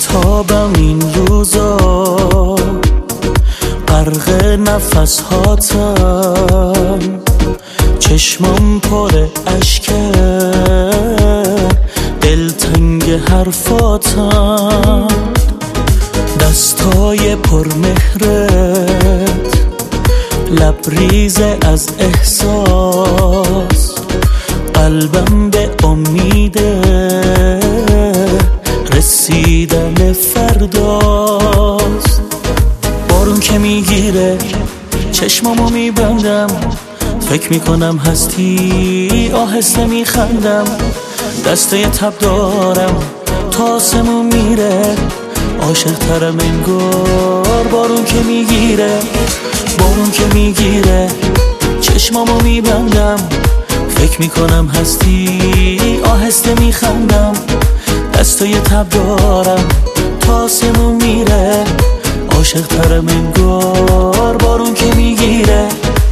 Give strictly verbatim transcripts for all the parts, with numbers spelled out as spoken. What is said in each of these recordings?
بیتابم این روزا، غرق نفس هاتم، چشمم پر اشکه، دلتنگ حرفاتم، دستای پر مهرت، لبریز از احساس، قلبم به امیده رسیدن فرداست. بارون که میگیره چشمامو میبندم، فکر میکنم هستی، آهسته میخندم، دسته تب دارم تا آسمون میره، عاشق ترم انگار. بارون که میگیره بارون که میگیره چشمامو میبندم، فکر میکنم هستی، آهسته میخندم، دستای تب دارم تا آسمون میره، عاشق ترم انگار. بارون که میگیره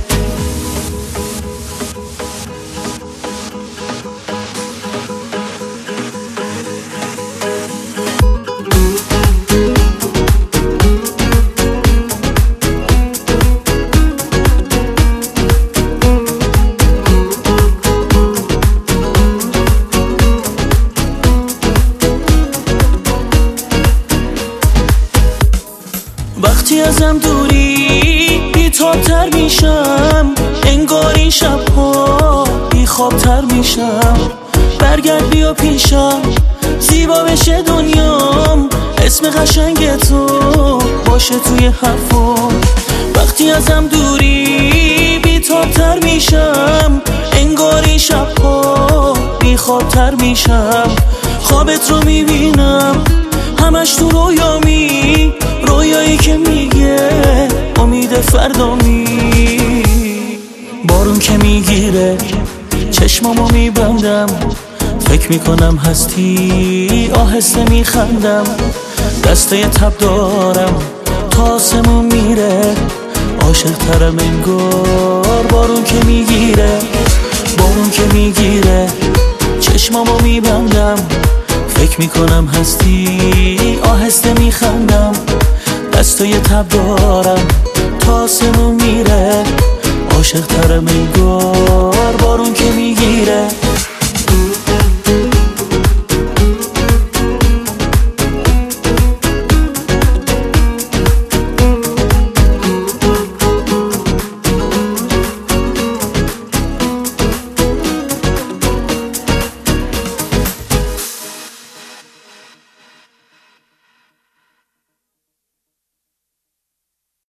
وقتی ازم دوری بی‌تاب‌تر میشم، انگار این شب‌ها بی‌خواب‌تر میشم. برگرد بیا پیشم، زیبا بشه دنیام، اسم قشنگ تو باشه توی حرفام. وقتی ازم دوری بی‌تاب‌تر میشم، انگار این شب‌ها بی‌خواب‌تر میشم. خوابت رو میبینم همش تو رویامی، رویایی که میگه امید فردامی. بارون که میگیره چشمامو میبندم، فکر میکنم هستی، آهسته میخندم، دسته تب دارم تا آسمون میره، عاشق ترم انگار. بارون که میگیره بارون که میگیره چشمامو میبندم، فکر میکنم هستی، آهسته میخندم، دستای تب دارم تا آسمون میره، عاشق ترم انگار. بارون که